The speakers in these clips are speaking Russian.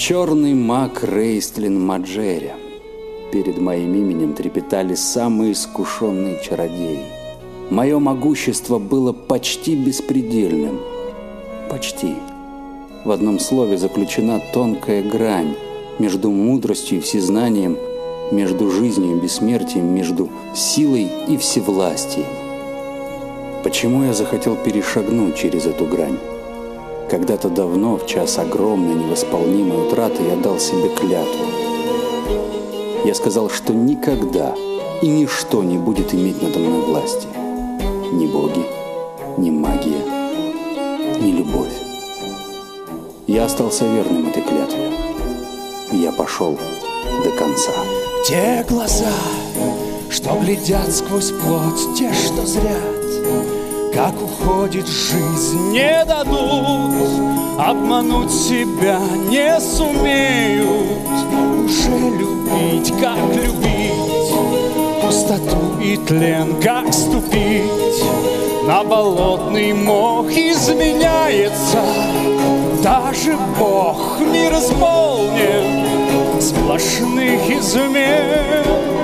Черный маг Рейстлин Маджеря. Перед моим именем трепетали самые искушенные чародеи. Мое могущество было почти беспредельным. Почти. В одном слове заключена тонкая грань между мудростью и всезнанием, между жизнью и бессмертием, между силой и всевластием. Почему я захотел перешагнуть через эту грань? Когда-то давно, в час огромной невосполнимой утраты, я дал себе клятву. Я сказал, что никогда и ничто не будет иметь надо мной власти. Ни боги, ни магия, ни любовь. Я остался верным этой клятве. И я пошел до конца. Те глаза, что глядят сквозь плоть, те, что зрят, как уходит жизнь, не дадут обмануть себя, не сумеют уже любить, как любить, пустоту и тлен, как ступить на болотный мох. Изменяется даже Бог, мир исполнен сплошных измен.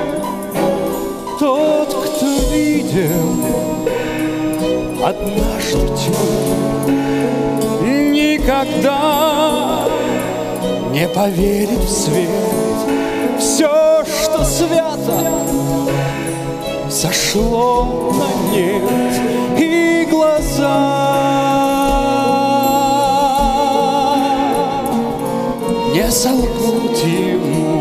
Тот, кто видел однажды тьму, никогда не поверит в свет. Все, что свято, сошло на нет, и глаза не солгут ему.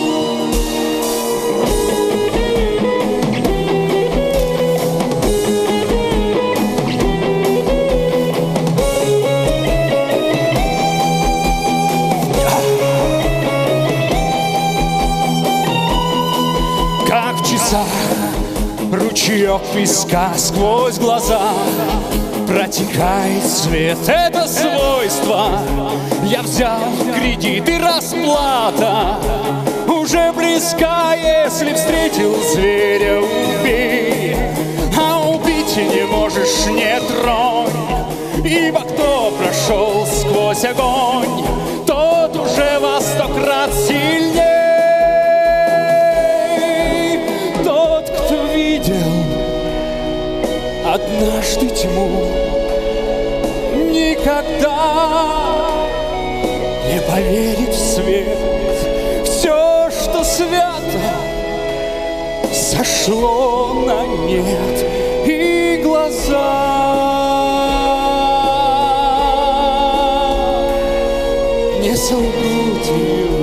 Ручеек песка сквозь глаза протекает свет. Это свойство я взял в кредит, и расплата уже близка. Если встретил зверя, убей, а убить не можешь, не тронь. Ибо кто прошел сквозь огонь, тот уже во 100 крат сильней. Однажды тьму, никогда не поверит в свет. Все, что свято, сошло на нет, и глаза не солгут ему.